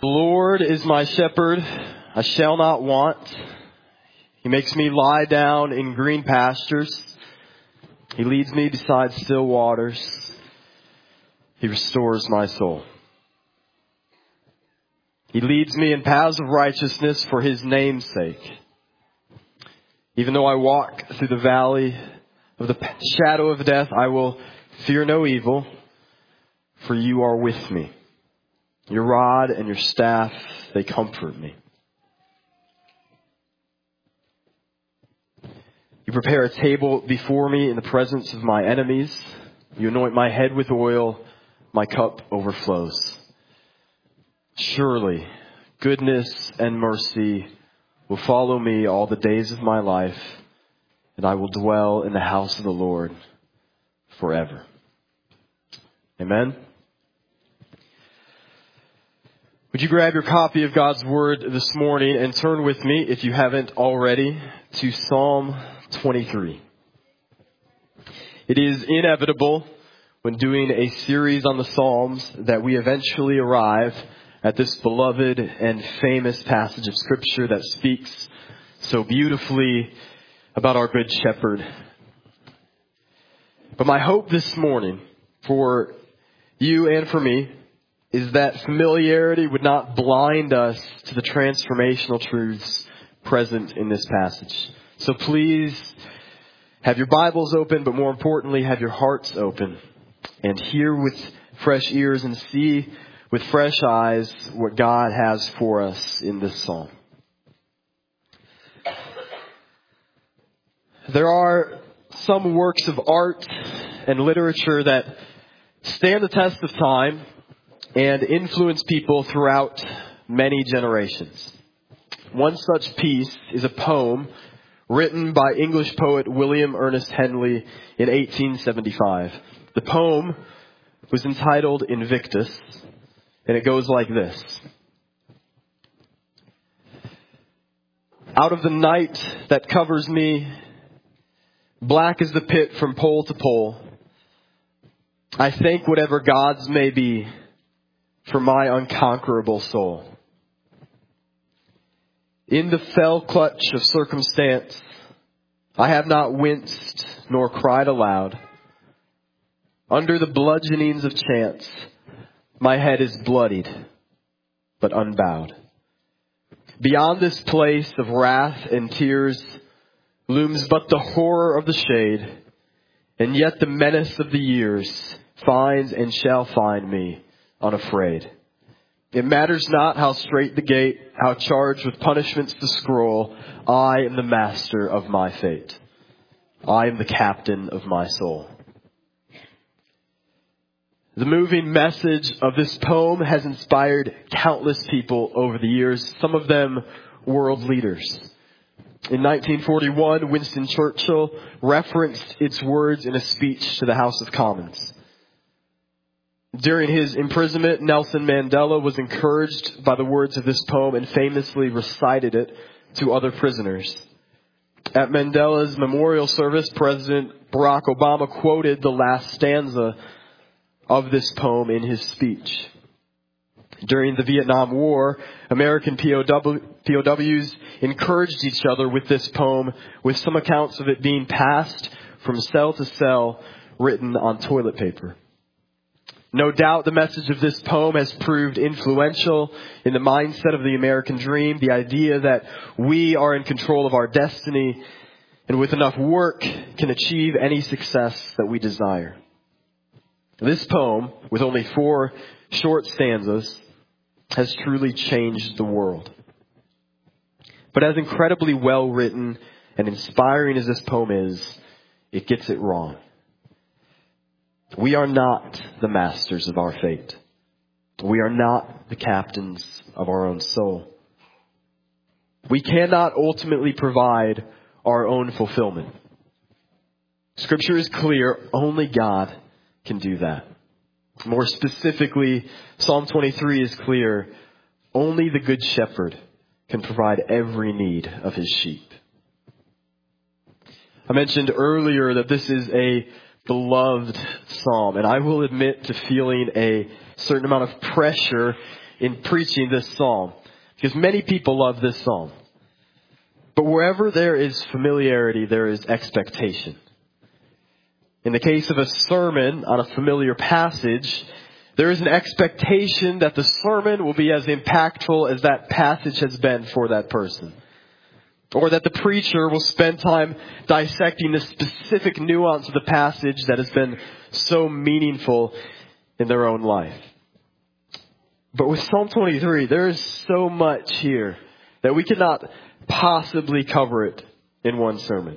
The Lord is my shepherd, I shall not want. He makes me lie down in green pastures. He leads me beside still waters. He restores my soul. He leads me in paths of righteousness for His name's sake. Even though I walk through the valley of the shadow of death, I will fear no evil, for You are with me. Your rod and Your staff, they comfort me. You prepare a table before me in the presence of my enemies. You anoint my head with oil. My cup overflows. Surely, goodness and mercy will follow me all the days of my life, and I will dwell in the house of the Lord forever. Amen. Would you grab your copy of God's Word this morning and turn with me, if you haven't already, to Psalm 23. It is inevitable when doing a series on the Psalms that we eventually arrive at this beloved and famous passage of Scripture that speaks so beautifully about our Good Shepherd. But my hope this morning for you and for me is that familiarity would not blind us to the transformational truths present in this passage. So please have your Bibles open, but more importantly, have your hearts open and hear with fresh ears and see with fresh eyes what God has for us in this psalm. There are some works of art and literature that stand the test of time and influence people throughout many generations. One such piece is a poem written by English poet William Ernest Henley in 1875. The poem was entitled Invictus, and it goes like this. Out of the night that covers me, black as the pit from pole to pole, I thank whatever gods may be for my unconquerable soul. In the fell clutch of circumstance, I have not winced nor cried aloud. Under the bludgeonings of chance, my head is bloodied, but unbowed. Beyond this place of wrath and tears looms but the horror of the shade, and yet the menace of the years finds and shall find me unafraid. It matters not how straight the gate, how charged with punishments the scroll. I am the master of my fate. I am the captain of my soul. The moving message of this poem has inspired countless people over the years, some of them world leaders. In 1941, Winston Churchill referenced its words in a speech to the House of Commons. During his imprisonment, Nelson Mandela was encouraged by the words of this poem and famously recited it to other prisoners. At Mandela's memorial service, President Barack Obama quoted the last stanza of this poem in his speech. During the Vietnam War, American POWs encouraged each other with this poem, with some accounts of it being passed from cell to cell, written on toilet paper. No doubt the message of this poem has proved influential in the mindset of the American dream, the idea that we are in control of our destiny and with enough work can achieve any success that we desire. This poem, with only 4 short stanzas, has truly changed the world. But as incredibly well written and inspiring as this poem is, it gets it wrong. We are not the masters of our fate. We are not the captains of our own soul. We cannot ultimately provide our own fulfillment. Scripture is clear, only God can do that. More specifically, Psalm 23 is clear, only the Good Shepherd can provide every need of his sheep. I mentioned earlier that this is a beloved psalm, and I will admit to feeling a certain amount of pressure in preaching this psalm, because many people love this psalm. But wherever there is familiarity, there is expectation. In the case of a sermon on a familiar passage, there is an expectation that the sermon will be as impactful as that passage has been for that person. Or that the preacher will spend time dissecting the specific nuance of the passage that has been so meaningful in their own life. But with Psalm 23, there is so much here that we cannot possibly cover it in one sermon.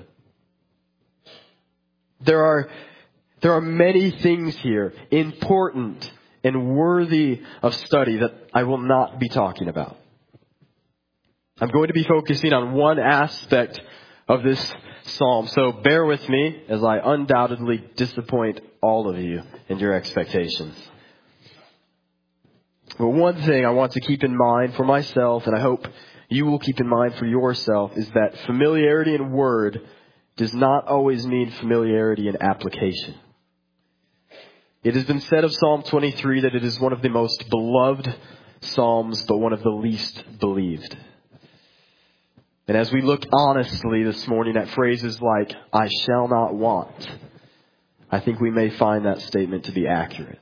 There are many things here, important and worthy of study, that I will not be talking about. I'm going to be focusing on one aspect of this psalm, so bear with me as I undoubtedly disappoint all of you in your expectations. But one thing I want to keep in mind for myself, and I hope you will keep in mind for yourself, is that familiarity in word does not always mean familiarity in application. It has been said of Psalm 23 that it is one of the most beloved psalms, but one of the least believed. And as we look honestly this morning at phrases like, I shall not want, I think we may find that statement to be accurate.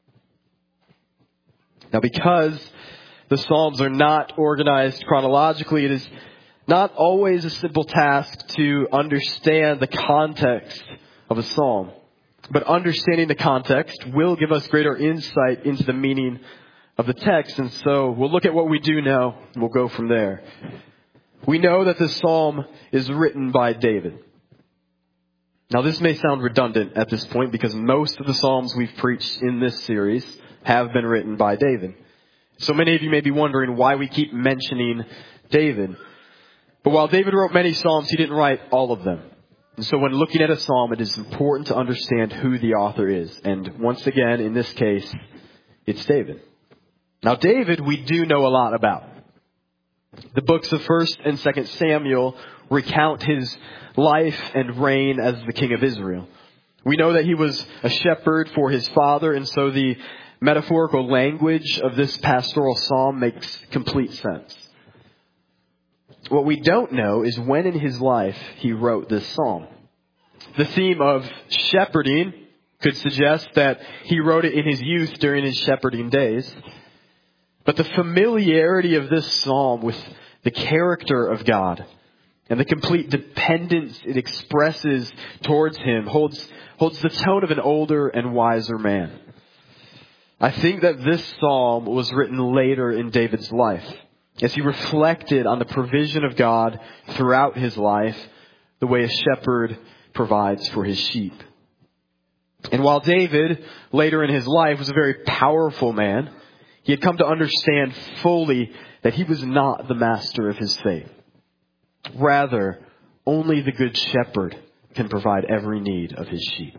Now, because the Psalms are not organized chronologically, it is not always a simple task to understand the context of a psalm. But understanding the context will give us greater insight into the meaning of the text. And so we'll look at what we do know, and we'll go from there. We know that this psalm is written by David. Now, this may sound redundant at this point because most of the psalms we've preached in this series have been written by David. So many of you may be wondering why we keep mentioning David. But while David wrote many psalms, he didn't write all of them. And so when looking at a psalm, it is important to understand who the author is. And once again, in this case, it's David. Now, David, we do know a lot about. The books of 1 and 2 Samuel recount his life and reign as the king of Israel. We know that he was a shepherd for his father, and so the metaphorical language of this pastoral psalm makes complete sense. What we don't know is when in his life he wrote this psalm. The theme of shepherding could suggest that he wrote it in his youth during his shepherding days. But the familiarity of this psalm with the character of God and the complete dependence it expresses towards him holds the tone of an older and wiser man. I think that this psalm was written later in David's life, as he reflected on the provision of God throughout his life, the way a shepherd provides for his sheep. And while David, later in his life, was a very powerful man, he had come to understand fully that he was not the master of his fate. Rather, only the good shepherd can provide every need of his sheep.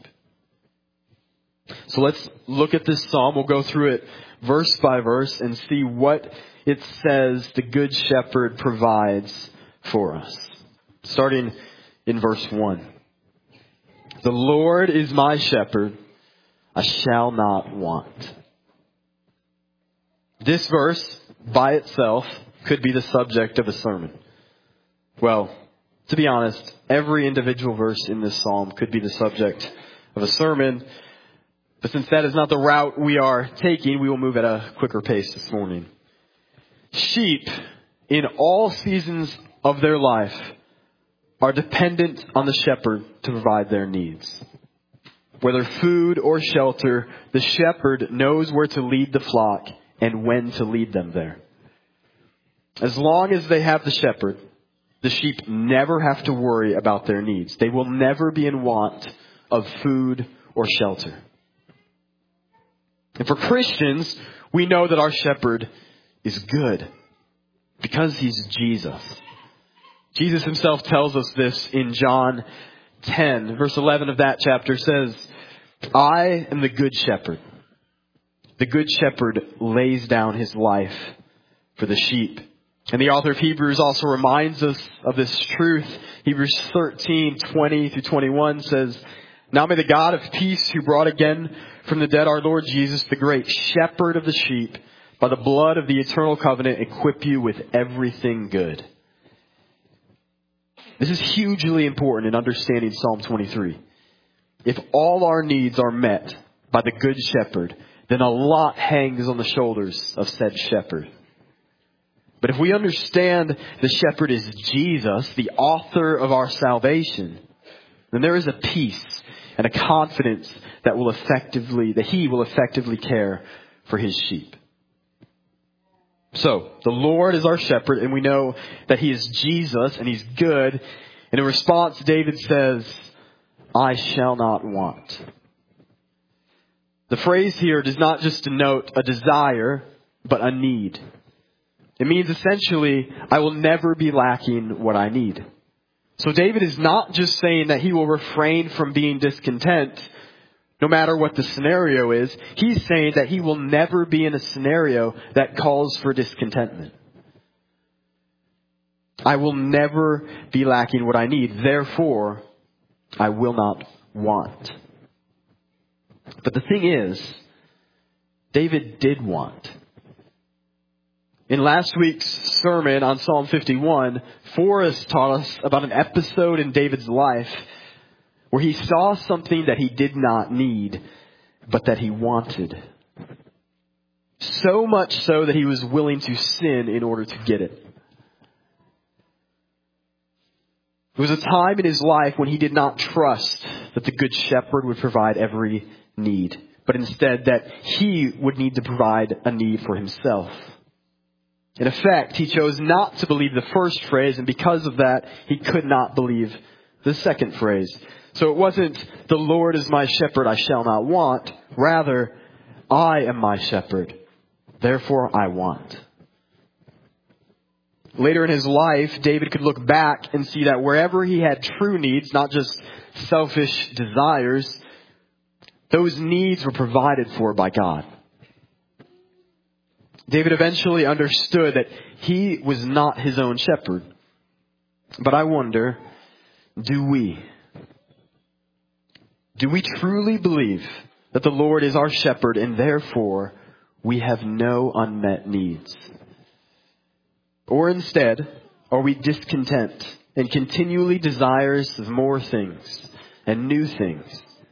So let's look at this psalm. We'll go through it verse by verse and see what it says the good shepherd provides for us. Starting in verse 1. The Lord is my shepherd, I shall not want. This verse, by itself, could be the subject of a sermon. Well, to be honest, every individual verse in this psalm could be the subject of a sermon. But since that is not the route we are taking, we will move at a quicker pace this morning. Sheep, in all seasons of their life, are dependent on the shepherd to provide their needs. Whether food or shelter, the shepherd knows where to lead the flock and when to lead them there. As long as they have the shepherd, the sheep never have to worry about their needs. They will never be in want of food or shelter. And for Christians, we know that our shepherd is good because he's Jesus. Jesus himself tells us this in John 10, verse 11 of that chapter says, I am the good shepherd. The good shepherd lays down his life for the sheep. And the author of Hebrews also reminds us of this truth. Hebrews 13:20-21 says, Now may the God of peace, who brought again from the dead our Lord Jesus, the great shepherd of the sheep, by the blood of the eternal covenant, equip you with everything good. This is hugely important in understanding Psalm 23. If all our needs are met by the Good Shepherd, then a lot hangs on the shoulders of said shepherd. But if we understand the shepherd is Jesus, the author of our salvation, then there is a peace and a confidence that he will effectively care for his sheep. So, the Lord is our shepherd, and we know that he is Jesus and he's good. And in response, David says, I shall not want. The phrase here does not just denote a desire, but a need. It means essentially, I will never be lacking what I need. So David is not just saying that he will refrain from being discontent, no matter what the scenario is. He's saying that he will never be in a scenario that calls for discontentment. I will never be lacking what I need. Therefore, I will not want. But the thing is, David did want. In last week's sermon on Psalm 51, Forrest taught us about an episode in David's life where he saw something that he did not need, but that he wanted. So much so that he was willing to sin in order to get it. It was a time in his life when he did not trust that the Good Shepherd would provide every need, but instead that he would need to provide a need for himself. In effect, he chose not to believe the first phrase, and because of that, he could not believe the second phrase. So it wasn't, the Lord is my shepherd, I shall not want. Rather, I am my shepherd, therefore I want. Later in his life, David could look back and see that wherever he had true needs, not just selfish desires, those needs were provided for by God. David eventually understood that he was not his own shepherd. But I wonder, do we? Do we truly believe that the Lord is our shepherd and therefore we have no unmet needs? Or instead, are we discontent and continually desirous of more things and new things?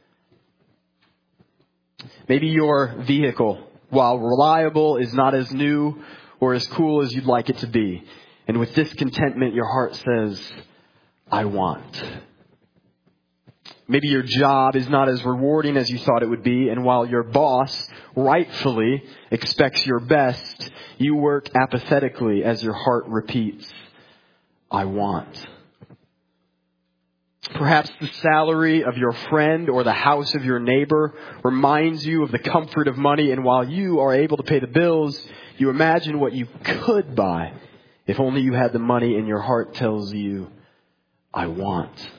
Maybe your vehicle, while reliable, is not as new or as cool as you'd like it to be. And with discontentment, your heart says, I want. Maybe your job is not as rewarding as you thought it would be. And while your boss rightfully expects your best, you work apathetically as your heart repeats, I want. Perhaps the salary of your friend or the house of your neighbor reminds you of the comfort of money, and while you are able to pay the bills, you imagine what you could buy if only you had the money, and your heart tells you, I want.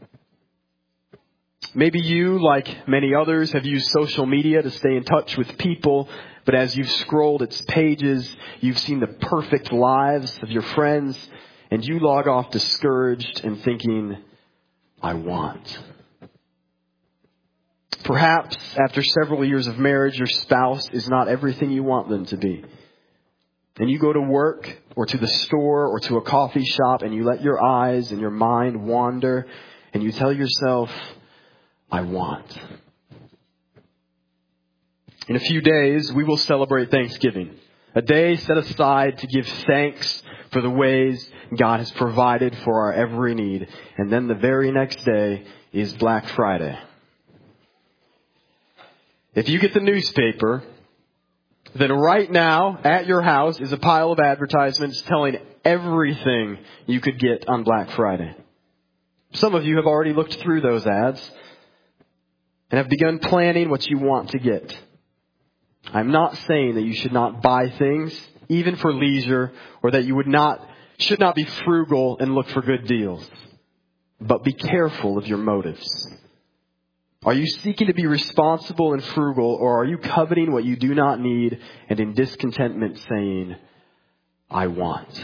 Maybe you, like many others, have used social media to stay in touch with people, but as you've scrolled its pages, you've seen the perfect lives of your friends, and you log off discouraged and thinking, I want. Perhaps after several years of marriage, your spouse is not everything you want them to be. And you go to work or to the store or to a coffee shop and you let your eyes and your mind wander and you tell yourself, I want. In a few days, we will celebrate Thanksgiving, a day set aside to give thanks for the ways God has provided for our every need. And then the very next day is Black Friday. If you get the newspaper, then right now at your house is a pile of advertisements telling everything you could get on Black Friday. Some of you have already looked through those ads and have begun planning what you want to get. I'm not saying that you should not buy things, even for leisure, or that you should not be frugal and look for good deals. But be careful of your motives. Are you seeking to be responsible and frugal, or are you coveting what you do not need and in discontentment saying, I want?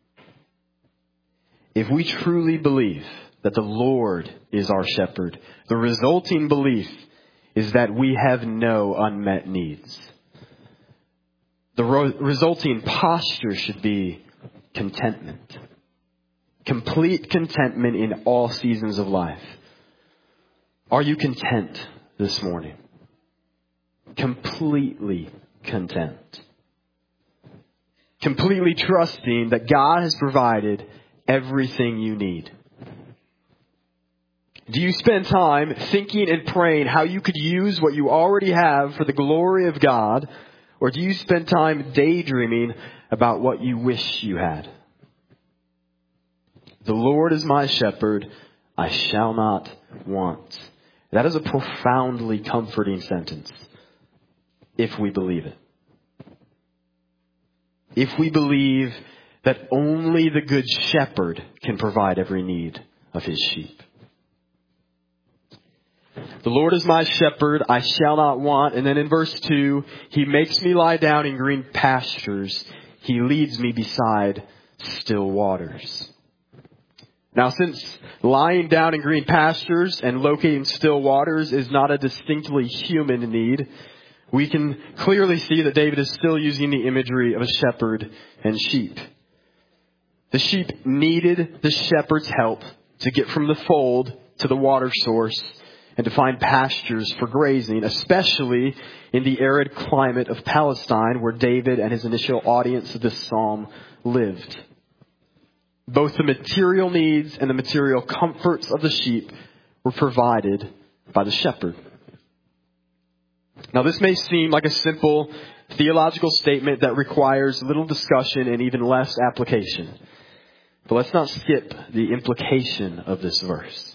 If we truly believe that the Lord is our shepherd, the resulting belief is that we have no unmet needs. The resulting posture should be contentment. Complete contentment in all seasons of life. Are you content this morning? Completely content. Completely trusting that God has provided everything you need. Do you spend time thinking and praying how you could use what you already have for the glory of God? Or do you spend time daydreaming about what you wish you had? The Lord is my shepherd, I shall not want. That is a profoundly comforting sentence, if we believe it. If we believe that only the good shepherd can provide every need of his sheep. The Lord is my shepherd, I shall not want. And then in verse 2, he makes me lie down in green pastures. He leads me beside still waters. Now, since lying down in green pastures and locating still waters is not a distinctly human need, we can clearly see that David is still using the imagery of a shepherd and sheep. The sheep needed the shepherd's help to get from the fold to the water source and to find pastures for grazing, especially in the arid climate of Palestine where David and his initial audience of this psalm lived. Both the material needs and the material comforts of the sheep were provided by the shepherd. Now, this may seem like a simple theological statement that requires little discussion and even less application. But let's not skip the implication of this verse.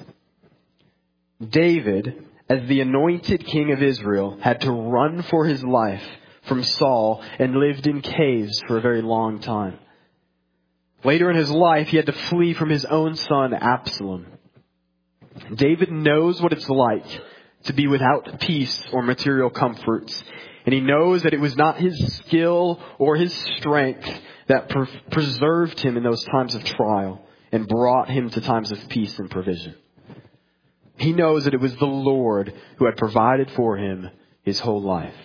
David, as the anointed king of Israel, had to run for his life from Saul and lived in caves for a very long time. Later in his life, he had to flee from his own son, Absalom. David knows what it's like to be without peace or material comforts. And he knows that it was not his skill or his strength that preserved him in those times of trial and brought him to times of peace and provision. He knows that it was the Lord who had provided for him his whole life.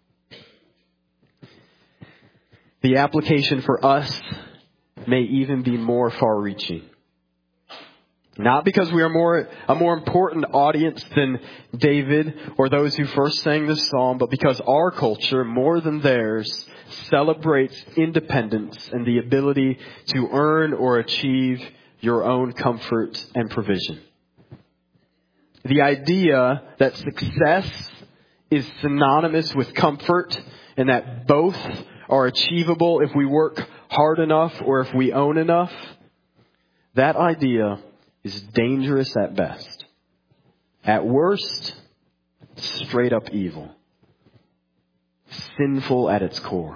The application for us may even be more far-reaching. Not because we are a more important audience than David or those who first sang this psalm, but because our culture, more than theirs, celebrates independence and the ability to earn or achieve your own comfort and provision. The idea that success is synonymous with comfort and that both are achievable if we work hard enough or if we own enough, that idea is dangerous at best. At worst, straight up evil. Sinful at its core.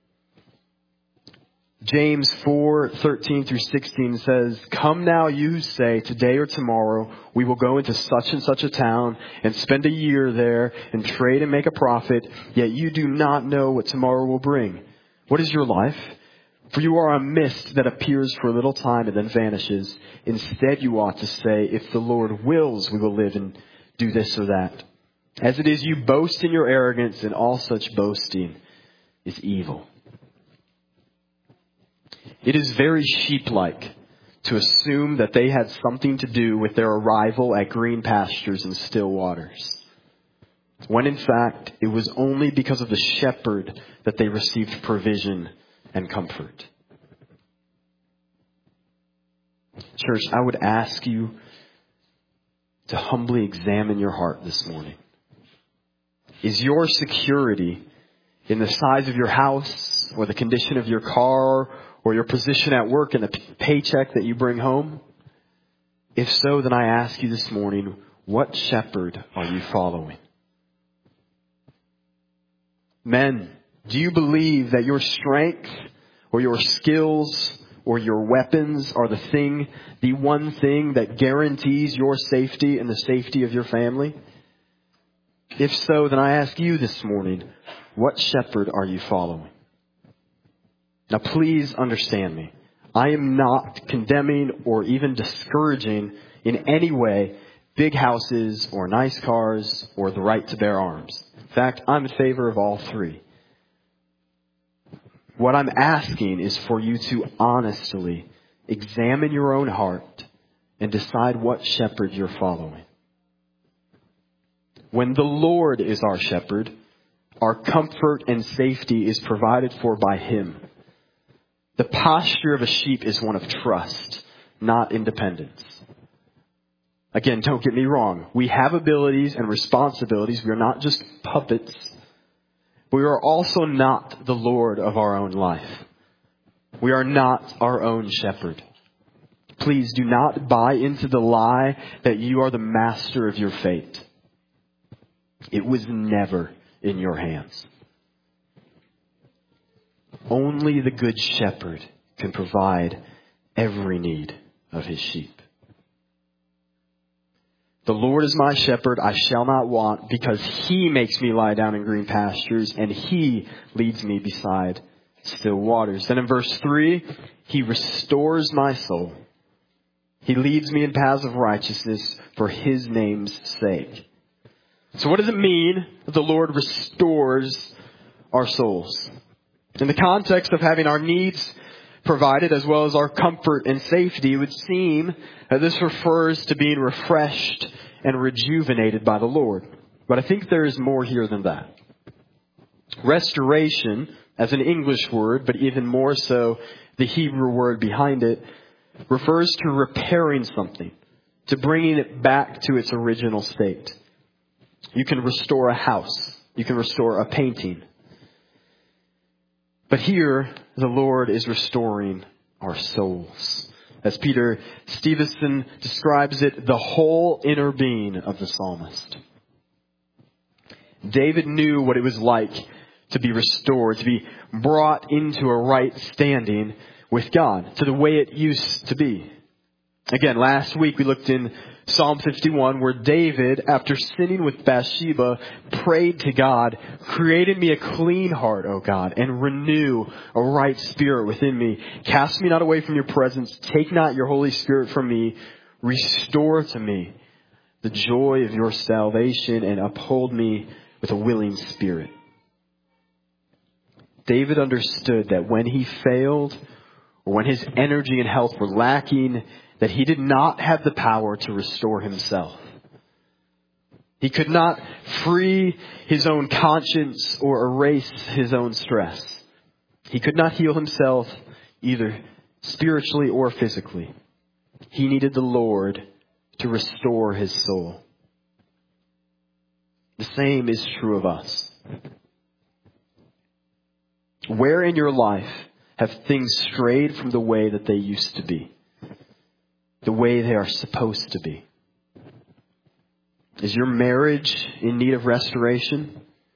James 4:13 through 16 says, "Come now, you who say, today or tomorrow we will go into such and such a town and spend a year there and trade and make a profit, yet you do not know what tomorrow will bring. What is your life? For you are a mist that appears for a little time and then vanishes. Instead, you ought to say, if the Lord wills, we will live and do this or that. As it is, you boast in your arrogance, and all such boasting is evil." It is very sheep-like to assume that they had something to do with their arrival at green pastures and still waters, when in fact it was only because of the shepherd that they received provision and comfort. Church, I would ask you to humbly examine your heart this morning. Is your security in the size of your house or the condition of your car or your position at work and the paycheck that you bring home? If so, then I ask you this morning, what shepherd are you following? Men, do you believe that your strength or your skills or your weapons are the one thing that guarantees your safety and the safety of your family? If so, then I ask you this morning, what shepherd are you following? Now, please understand me. I am not condemning or even discouraging in any way big houses or nice cars or the right to bear arms. In fact, I'm in favor of all three. What I'm asking is for you to honestly examine your own heart and decide what shepherd you're following. When the Lord is our shepherd, our comfort and safety is provided for by Him. The posture of a sheep is one of trust, not independence. Again, don't get me wrong. We have abilities and responsibilities. We are not just puppets. We are also not the Lord of our own life. We are not our own shepherd. Please do not buy into the lie that you are the master of your fate. It was never in your hands. Only the good shepherd can provide every need of his sheep. The Lord is my shepherd, I shall not want, because He makes me lie down in green pastures, and He leads me beside still waters. Then in verse 3, He restores my soul. He leads me in paths of righteousness for His name's sake. So what does it mean that the Lord restores our souls? In the context of having our needs provided as well as our comfort and safety, it would seem that this refers to being refreshed and rejuvenated by the Lord. But I think there is more here than that. Restoration, as an English word, but even more so the Hebrew word behind it, refers to repairing something, to bringing it back to its original state. You can restore a house. You can restore a painting. But here, the Lord is restoring our souls. As Peter Stevenson describes it, the whole inner being of the psalmist. David knew what it was like to be restored, to be brought into a right standing with God, to the way it used to be. Again, last week we looked in Psalm 51 where David, after sinning with Bathsheba, prayed to God, "Create in me a clean heart, O God, and renew a right spirit within me. Cast me not away from your presence. Take not your Holy Spirit from me. Restore to me the joy of your salvation and uphold me with a willing spirit." David understood that when he failed, or when his energy and health were lacking, that he did not have the power to restore himself. He could not free his own conscience or erase his own stress. He could not heal himself either spiritually or physically. He needed the Lord to restore his soul. The same is true of us. Where in your life have things strayed from the way that they used to be? The way they are supposed to be? Is your marriage in need of restoration?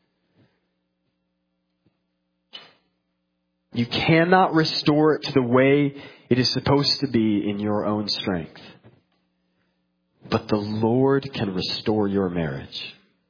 You cannot restore it to the way it is supposed to be in your own strength. But the Lord can restore your marriage.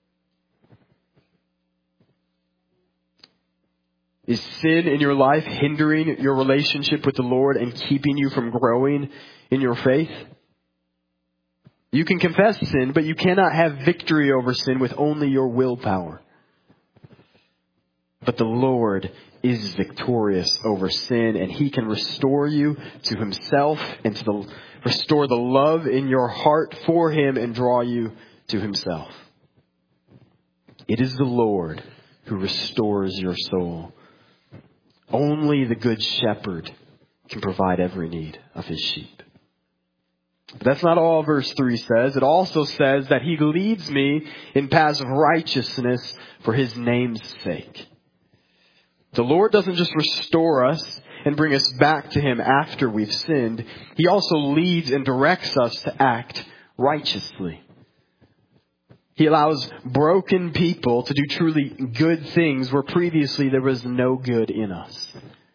Is sin in your life hindering your relationship with the Lord and keeping you from growing in your faith? You can confess sin, but you cannot have victory over sin with only your willpower. But the Lord is victorious over sin, and He can restore you to Himself and restore the love in your heart for Him and draw you to Himself. It is the Lord who restores your soul. Only the good shepherd can provide every need of his sheep. But that's not all verse 3 says. It also says that He leads me in paths of righteousness for His name's sake. The Lord doesn't just restore us and bring us back to Him after we've sinned. He also leads and directs us to act righteously. He allows broken people to do truly good things where previously there was no good in us.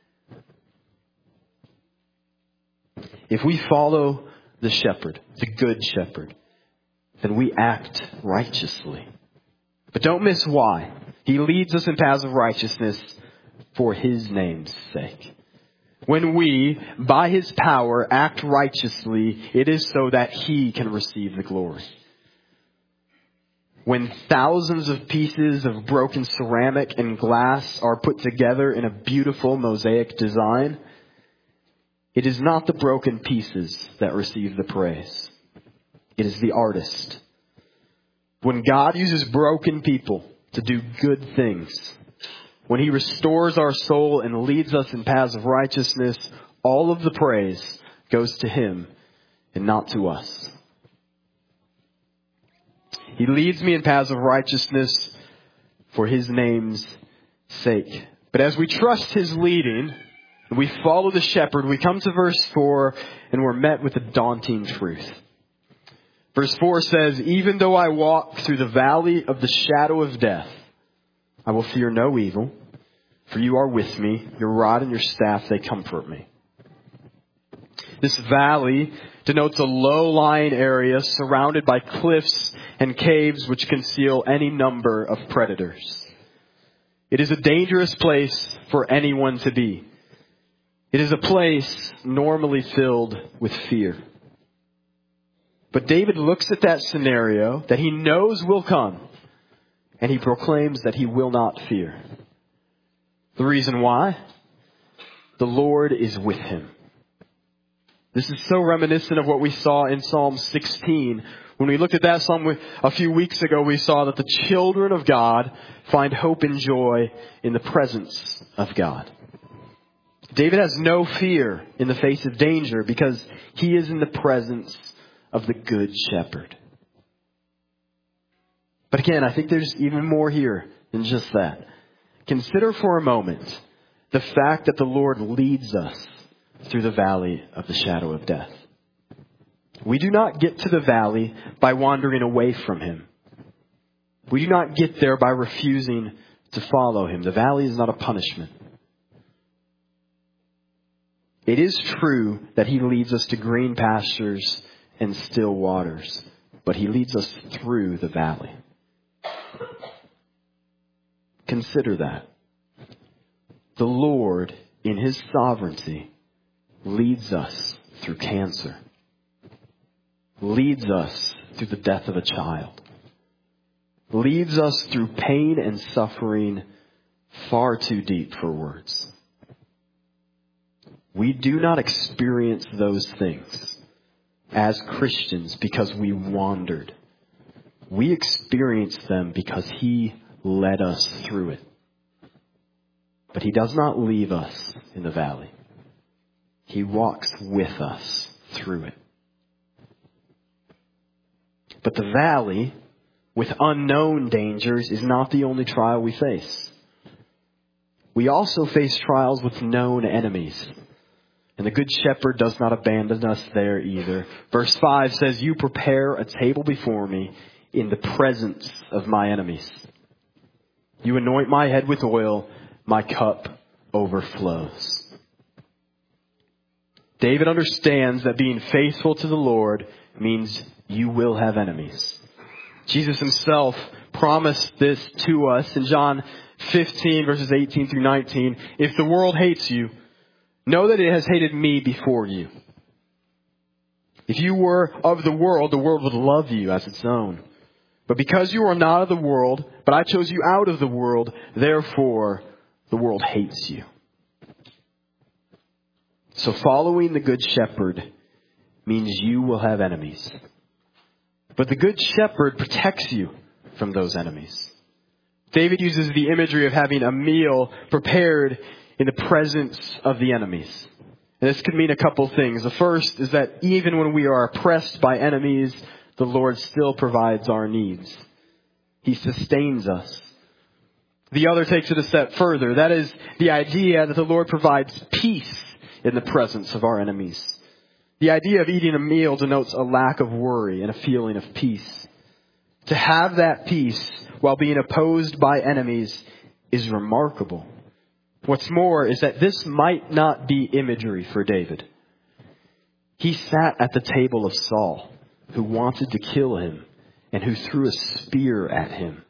If we follow the shepherd, the good shepherd, then we act righteously. But don't miss why. He leads us in paths of righteousness for His name's sake. When we, by His power, act righteously, it is so that He can receive the glory. when thousands of pieces of broken ceramic and glass are put together in a beautiful mosaic design, it is not the broken pieces that receive the praise. It is the artist. When God uses broken people to do good things, when He restores our soul and leads us in paths of righteousness, all of the praise goes to Him and not to us. He leads me in paths of righteousness for His name's sake. But as we trust His leading, and we follow the shepherd, we come to verse 4 and we're met with a daunting truth. Verse 4 says, "Even though I walk through the valley of the shadow of death, I will fear no evil, for you are with me, your rod and your staff, they comfort me." This valley denotes a low-lying area surrounded by cliffs and caves which conceal any number of predators. It is a dangerous place for anyone to be. It is a place normally filled with fear. But David looks at that scenario that he knows will come, and he proclaims that he will not fear. The reason why? The Lord is with him. This is so reminiscent of what we saw in Psalm 16. When we looked at that psalm a few weeks ago, we saw that the children of God find hope and joy in the presence of God. David has no fear in the face of danger because he is in the presence of the Good Shepherd. But again, I think there's even more here than just that. Consider for a moment the fact that the Lord leads us through the valley of the shadow of death. We do not get to the valley by wandering away from Him. We do not get there by refusing to follow Him. The valley is not a punishment. It is true that He leads us to green pastures and still waters, but He leads us through the valley. Consider that. The Lord, in His sovereignty, leads us through cancer, leads us through the death of a child, leads us through pain and suffering far too deep for words. We do not experience those things as Christians because we wandered. We experience them because He led us through it. But He does not leave us in the valley. He walks with us through it. But the valley, with unknown dangers, is not the only trial we face. We also face trials with known enemies. And the Good Shepherd does not abandon us there either. Verse 5 says, "You prepare a table before me in the presence of my enemies. You anoint my head with oil, my cup overflows." David understands that being faithful to the Lord means you will have enemies. Jesus Himself promised this to us in John 15, verses 18 through 19. "If the world hates you, know that it has hated me before you. If you were of the world would love you as its own. But because you are not of the world, but I chose you out of the world, therefore the world hates you." So following the Good Shepherd means you will have enemies. But the Good Shepherd protects you from those enemies. David uses the imagery of having a meal prepared in the presence of the enemies. And this could mean a couple things. The first is that even when we are oppressed by enemies, the Lord still provides our needs. He sustains us. The other takes it a step further. That is the idea that the Lord provides peace in the presence of our enemies. The idea of eating a meal denotes a lack of worry and a feeling of peace. To have that peace while being opposed by enemies is remarkable. What's more is that this might not be imagery for David. He sat at the table of Saul, who wanted to kill him and who threw a spear at him.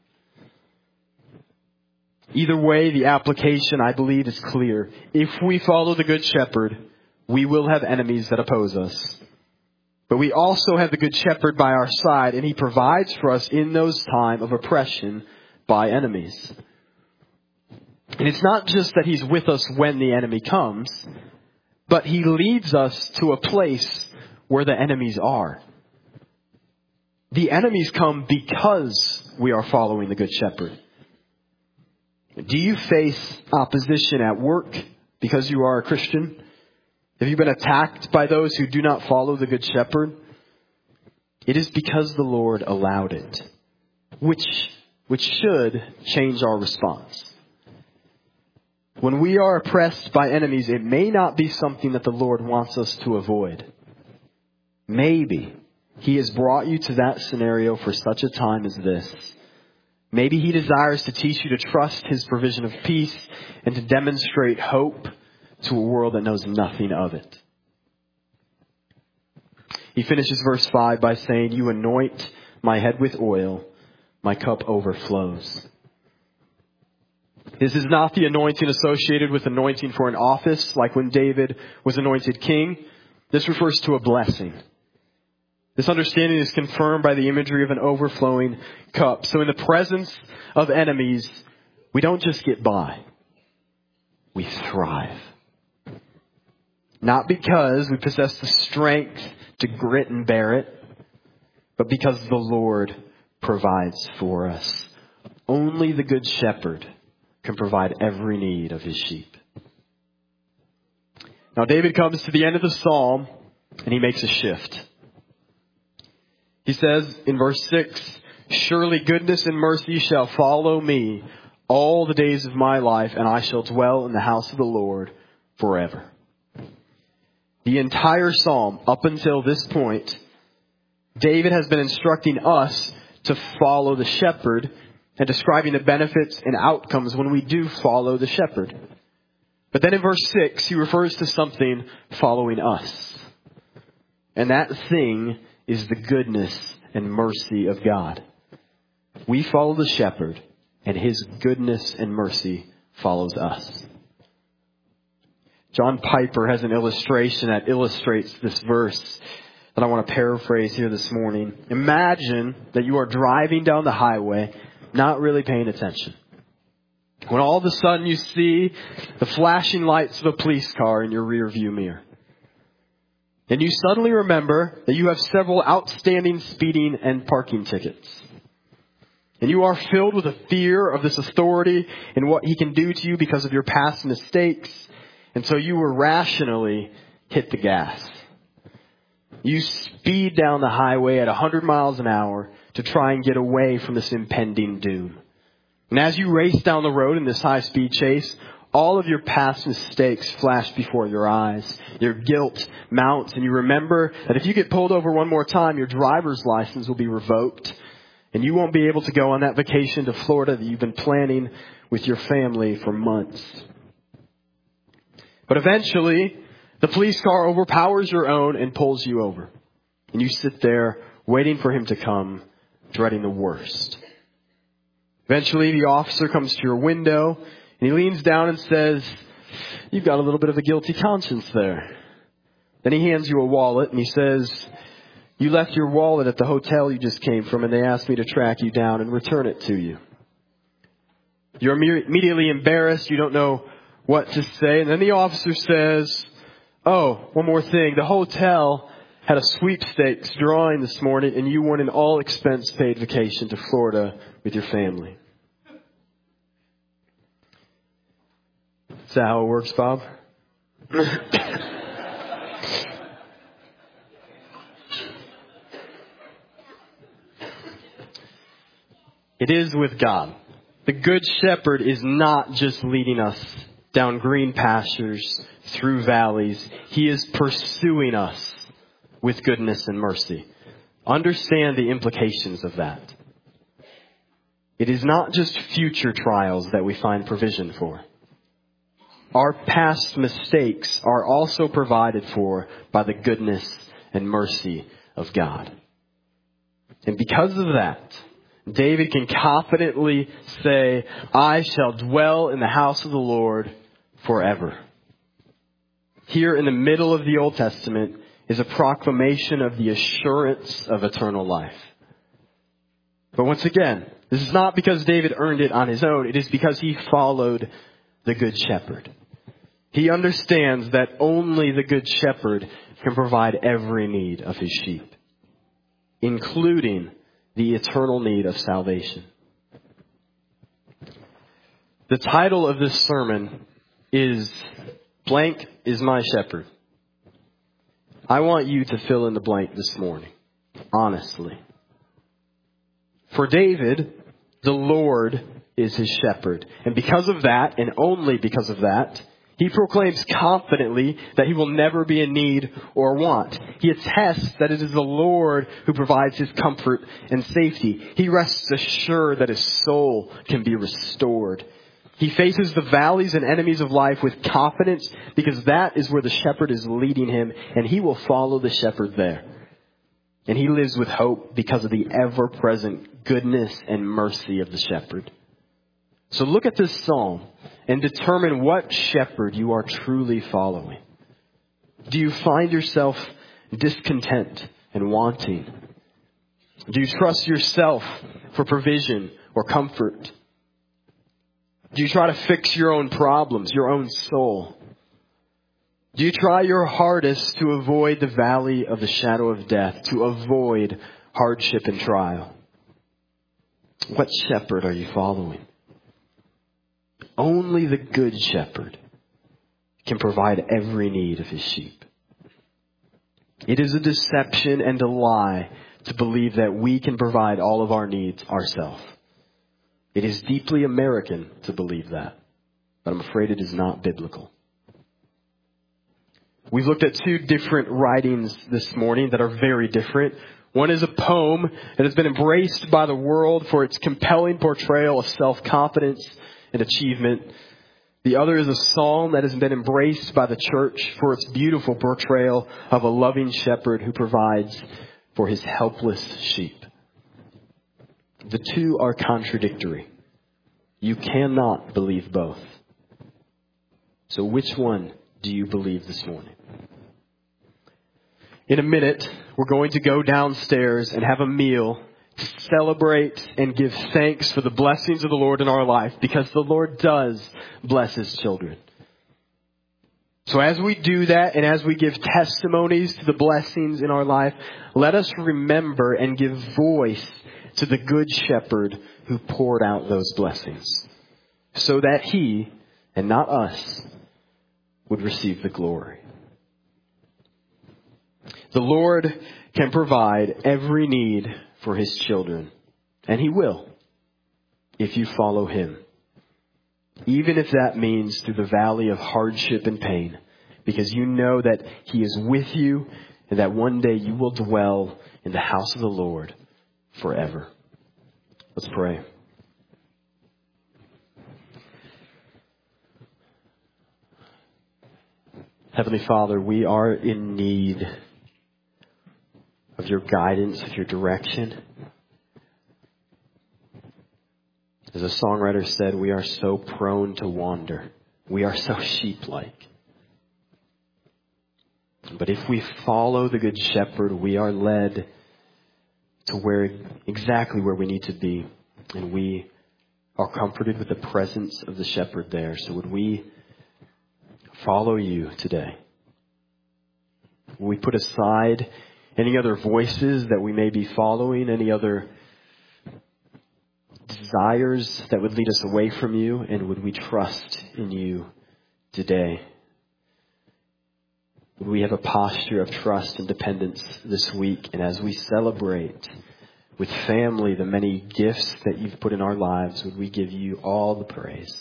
Either way, the application, I believe, is clear. If we follow the Good Shepherd, we will have enemies that oppose us. But we also have the Good Shepherd by our side, and He provides for us in those times of oppression by enemies. And it's not just that He's with us when the enemy comes, but He leads us to a place where the enemies are. The enemies come because we are following the Good Shepherd. Do you face opposition at work because you are a Christian? Have you been attacked by those who do not follow the Good Shepherd? It is because the Lord allowed it, which should change our response. When we are oppressed by enemies, it may not be something that the Lord wants us to avoid. Maybe He has brought you to that scenario for such a time as this. Maybe He desires to teach you to trust His provision of peace and to demonstrate hope to a world that knows nothing of it. He finishes verse 5 by saying, "You anoint my head with oil, my cup overflows." This is not the anointing associated with anointing for an office, like when David was anointed king. This refers to a blessing. This understanding is confirmed by the imagery of an overflowing cup. So in the presence of enemies, we don't just get by. We thrive. Not because we possess the strength to grit and bear it, but because the Lord provides for us. Only the Good Shepherd can provide every need of His sheep. Now David comes to the end of the psalm and he makes a shift. He says in verse 6, "Surely goodness and mercy shall follow me all the days of my life, and I shall dwell in the house of the Lord forever." The entire psalm, up until this point, David has been instructing us to follow the shepherd and describing the benefits and outcomes when we do follow the shepherd. But then in verse 6, he refers to something following us. And that thing is the goodness and mercy of God. We follow the shepherd, and His goodness and mercy follows us. John Piper has an illustration that illustrates this verse that I want to paraphrase here this morning. Imagine that you are driving down the highway, not really paying attention, when all of a sudden you see the flashing lights of a police car in your rear view mirror. And you suddenly remember that you have several outstanding speeding and parking tickets. And you are filled with a fear of this authority and what he can do to you because of your past mistakes. And so you irrationally hit the gas. You speed down the highway at 100 miles an hour to try and get away from this impending doom. And as you race down the road in this high-speed chase, all of your past mistakes flash before your eyes. Your guilt mounts, and you remember that if you get pulled over one more time, your driver's license will be revoked, and you won't be able to go on that vacation to Florida that you've been planning with your family for months. But eventually, the police car overpowers your own and pulls you over. And you sit there waiting for him to come, dreading the worst. Eventually, the officer comes to your window, and he leans down and says, "You've got a little bit of a guilty conscience there." Then he hands you a wallet, and he says, "You left your wallet at the hotel you just came from, and they asked me to track you down and return it to you." You're immediately embarrassed. You don't know what to say. And then the officer says, "Oh, one more thing. The hotel had a sweepstakes drawing this morning, and you won an all-expense-paid vacation to Florida with your family." Is that how it works, Bob? It is with God. The Good Shepherd is not just leading us down green pastures, through valleys. He is pursuing us with goodness and mercy. Understand the implications of that. It is not just future trials that we find provision for. Our past mistakes are also provided for by the goodness and mercy of God. And because of that, David can confidently say, "I shall dwell in the house of the Lord forever." Here in the middle of the Old Testament, is a proclamation of the assurance of eternal life. But once again, this is not because David earned it on his own. It is because he followed the Good Shepherd. He understands that only the Good Shepherd can provide every need of his sheep, including the eternal need of salvation. The title of this sermon is Blank is My Shepherd. I want you to fill in the blank this morning, honestly. For David, the Lord is his shepherd. And because of that, and only because of that, he proclaims confidently that he will never be in need or want. He attests that it is the Lord who provides his comfort and safety. He rests assured that his soul can be restored. He faces the valleys and enemies of life with confidence because that is where the shepherd is leading him, and he will follow the shepherd there. And he lives with hope because of the ever-present goodness and mercy of the shepherd. So look at this psalm and determine what shepherd you are truly following. Do you find yourself discontent and wanting? Do you trust yourself for provision or comfort? Do you try to fix your own problems, your own soul? Do you try your hardest to avoid the valley of the shadow of death, to avoid hardship and trial? What shepherd are you following? Only the Good Shepherd can provide every need of his sheep. It is a deception and a lie to believe that we can provide all of our needs ourselves. It is deeply American to believe that, but I'm afraid it is not biblical. We've looked at two different writings this morning that are very different. One is a poem that has been embraced by the world for its compelling portrayal of self-confidence and achievement. The other is a psalm that has been embraced by the church for its beautiful portrayal of a loving shepherd who provides for his helpless sheep. The two are contradictory. You cannot believe both. So which one do you believe this morning? In a minute, we're going to go downstairs and have a meal to celebrate and give thanks for the blessings of the Lord in our life, because the Lord does bless his children. So as we do that, and as we give testimonies to the blessings in our life, let us remember and give voice to the Good Shepherd who poured out those blessings, so that he, and not us, would receive the glory. The Lord can provide every need for his children, and he will, if you follow him, even if that means through the valley of hardship and pain, because you know that he is with you and that one day you will dwell in the house of the Lord forever. Let's pray. Heavenly Father, we are in need of your guidance, of your direction. As a songwriter said, we are so prone to wander. We are so sheep-like. But if we follow the Good Shepherd, we are led to exactly where we need to be. And we are comforted with the presence of the shepherd there. So would we follow you today? Will we put aside any other voices that we may be following, any other desires that would lead us away from you, and would we trust in you today? Would we have a posture of trust and dependence this week? And as we celebrate with family the many gifts that you've put in our lives, would we give you all the praise?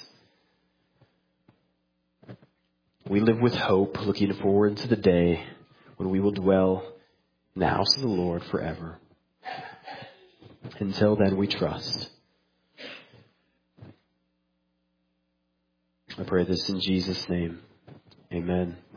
We live with hope, looking forward to the day when we will dwell in the house of the Lord forever. Until then, we trust. I pray this in Jesus' name. Amen.